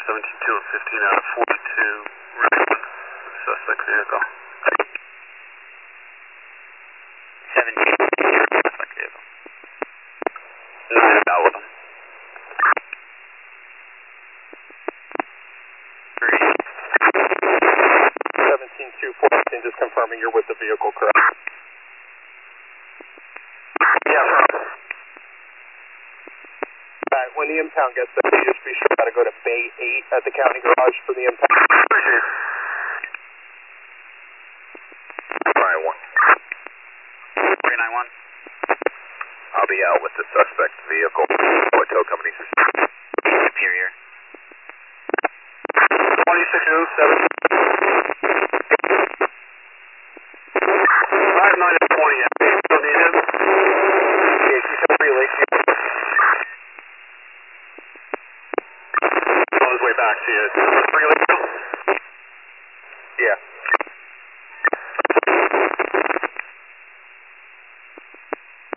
17-2 and 15 out of 42, ready one, suspect vehicle. 17, suspect vehicle. 9 out with them. 3. 17-2-14, just confirming you're with the vehicle, correct? Yeah, Alright, when the impound gets there, just be sure to go to Bay 8 at the county garage for the impound. appreciate it. Brian 1. 391. I'll be out with the suspect vehicle. What tow companies are Superior. 2607. 5, 9, and 20, yeah. Still need him? Yeah, keep him relay. On his way back to you. Relay